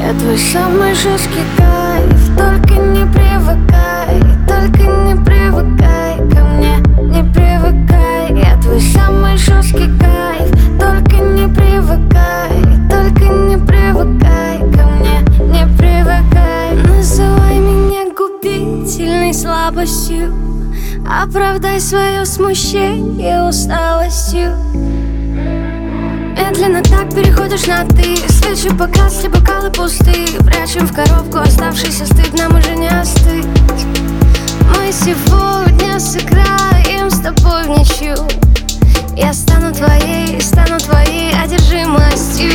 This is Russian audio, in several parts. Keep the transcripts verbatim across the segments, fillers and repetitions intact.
Я твой самый жесткий кайф, только не привыкай, только не привыкай ко мне, не привыкай. Я твой самый жесткий кайф, только не привыкай, только не привыкай ко мне, не привыкай. Называй меня губительной слабостью, оправдай свое смущение усталостью. Медленно так переходишь на ты. Свечи погасли, бокалы пусты. Прячем в коробку оставшийся стыд. Нам уже не остыть. Мы сегодня сыграем с тобой в ничью. Я стану твоей, стану твоей одержимостью.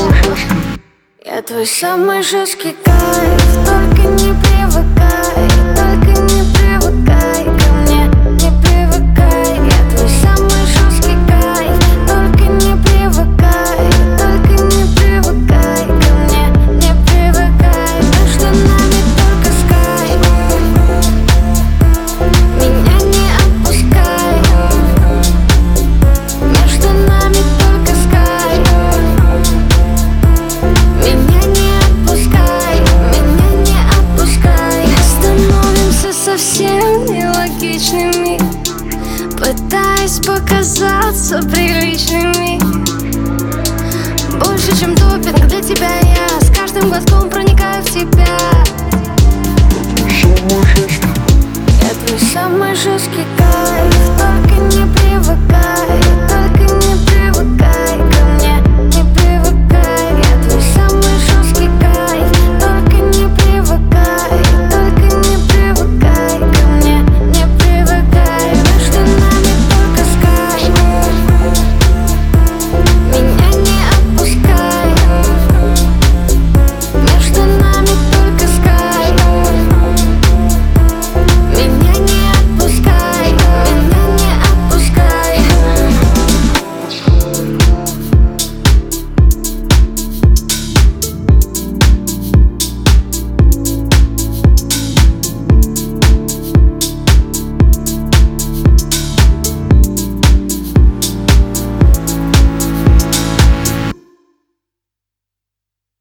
Я твой самый жесткий кайф, только не привыкай, только не привыкай ко мне, не привыкай. Я твой самый жесткий кайф, только не привыкай, только не привыкай ко мне, не привыкай. Между нами только скай, меня не отпускай. Между нами только скай, меня не отпускай, меня не отпускай. Становимся совсем нелогичными, пытаясь показаться приличными. Больше, чем допинг для тебя я с каждым глотком проникаю в тебя. Я твой самый жесткий кайф,